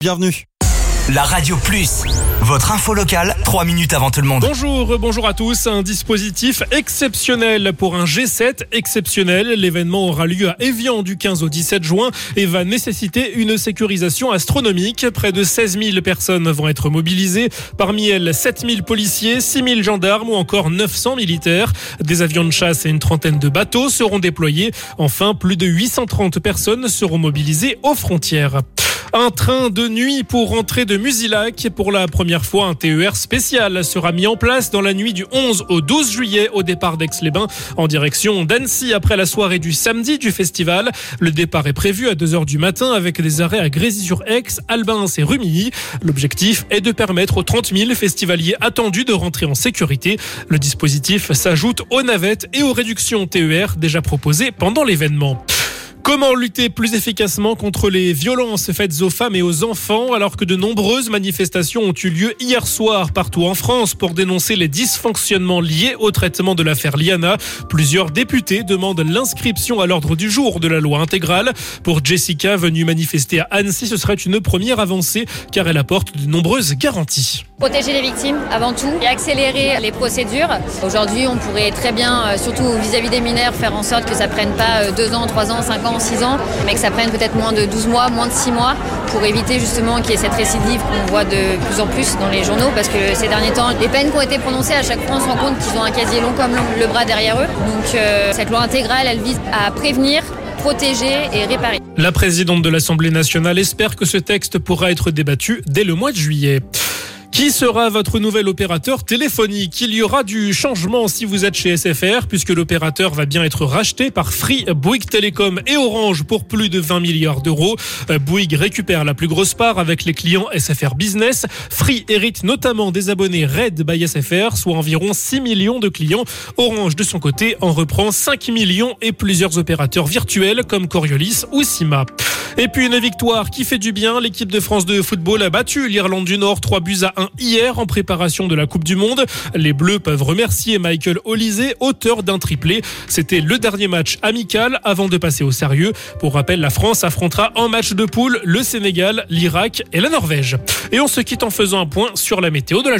Bienvenue. La Radio Plus, votre info locale, 3 minutes avant tout le monde. Bonjour à tous. Un dispositif exceptionnel pour un G7 exceptionnel. L'événement aura lieu à Évian du 15 au 17 juin et va nécessiter une sécurisation astronomique. Près de 16 000 personnes vont être mobilisées. Parmi elles, 7 000 policiers, 6 000 gendarmes ou encore 900 militaires. Des avions de chasse et une trentaine de bateaux seront déployés. Enfin, plus de 830 personnes seront mobilisées aux frontières. Un train de nuit pour rentrer de Musilac. Pour la première fois, un TER spécial sera mis en place dans la nuit du 11 au 12 juillet au départ d'Aix-les-Bains en direction d'Annecy après la soirée du samedi du festival. Le départ est prévu à 2h du matin avec des arrêts à Grésy-sur-Aix, Albins et Rumilly. L'objectif est de permettre aux 30 000 festivaliers attendus de rentrer en sécurité. Le dispositif s'ajoute aux navettes et aux réductions TER déjà proposées pendant l'événement. Comment lutter plus efficacement contre les violences faites aux femmes et aux enfants alors que de nombreuses manifestations ont eu lieu hier soir partout en France pour dénoncer les dysfonctionnements liés au traitement de l'affaire Liana. Plusieurs députés demandent l'inscription à l'ordre du jour de la loi intégrale. Pour Jessica, venue manifester à Annecy, ce serait une première avancée car elle apporte de nombreuses garanties. Protéger les victimes avant tout et accélérer les procédures. Aujourd'hui, on pourrait très bien, surtout vis-à-vis des mineurs, faire en sorte que ça prenne pas 2 ans, 3 ans, 5 ans, 6 ans, mais que ça prenne peut-être moins de 12 mois, moins de 6 mois pour éviter justement qu'il y ait cette récidive qu'on voit de plus en plus dans les journaux parce que ces derniers temps, les peines qui ont été prononcées, à chaque fois on se rend compte qu'ils ont un casier long comme le bras derrière eux. Donc cette loi intégrale, elle vise à prévenir, protéger et réparer. La présidente de l'Assemblée nationale espère que ce texte pourra être débattu dès le mois de juillet. Qui sera votre nouvel opérateur téléphonique ? Il y aura du changement si vous êtes chez SFR puisque l'opérateur va bien être racheté par Free, Bouygues Telecom et Orange pour plus de 20 milliards d'euros. Bouygues récupère la plus grosse part avec les clients SFR Business. Free hérite notamment des abonnés Red by SFR, soit environ 6 millions de clients. Orange, de son côté, en reprend 5 millions et plusieurs opérateurs virtuels comme Coriolis ou Sima. Et puis une victoire qui fait du bien. L'équipe de France de football a battu l'Irlande du Nord 3-1 hier en préparation de la Coupe du Monde. Les Bleus peuvent remercier Michael Olise, auteur d'un triplé. C'était le dernier match amical avant de passer au sérieux. Pour rappel, la France affrontera en match de poule le Sénégal, l'Irak et la Norvège. Et on se quitte en faisant un point sur la météo de la